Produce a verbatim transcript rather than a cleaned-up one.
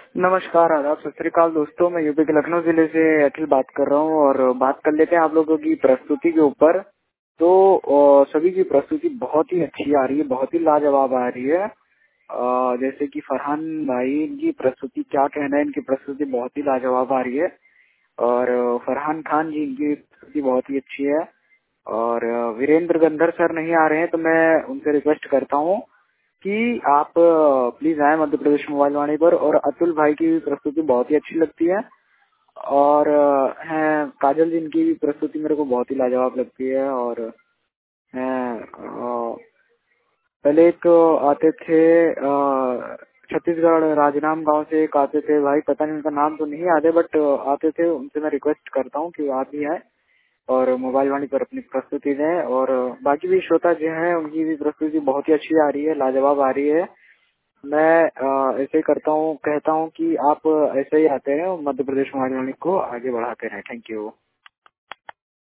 नमस्कार, आदाब, सत श्री अकाल दोस्तों। मैं यूपी के लखनऊ जिले से अखिल बात कर रहा हूँ और बात कर लेते हैं आप लोगों की प्रस्तुति के ऊपर। तो अ, सभी की प्रस्तुति बहुत ही अच्छी आ रही है, बहुत ही लाजवाब आ रही है। अ, जैसे कि फरहान भाई, इनकी प्रस्तुति क्या कहना है, इनकी प्रस्तुति बहुत ही लाजवाब आ रही है। और अ, फरहान खान जी, इनकी प्रस्तुति बहुत ही अच्छी है। और अ, वीरेंद्र गंधर सर नहीं आ रहे हैं, तो मैं उनसे रिक्वेस्ट करता हूँ कि आप प्लीज आए मध्य प्रदेश मोबाइल वाणी पर। और अतुल भाई की भी प्रस्तुति बहुत ही अच्छी लगती है। और अ, हैं काजल जी, इनकी भी प्रस्तुति मेरे को बहुत ही लाजवाब लगती है। और हैं अ, पहले एक आते थे अ, छत्तीसगढ़ राजनाम गांव से एक आते थे भाई, पता नहीं उनका नाम तो नहीं याद है, बट आते थे। उनसे मैं रिक्वेस्ट करता हूँ कि आप भी आए और मोबाइल वाणी पर अपनी प्रस्तुति दें। और बाकी भी श्रोता जो हैं, उनकी भी प्रस्तुति बहुत ही अच्छी आ रही है, लाजवाब आ रही है। मैं अ, ऐसे ही करता हूँ, कहता हूँ कि आप ऐसे ही आते हैं, मध्य प्रदेश मोबाइल वाणी को आगे बढ़ाते रहें। Thank you.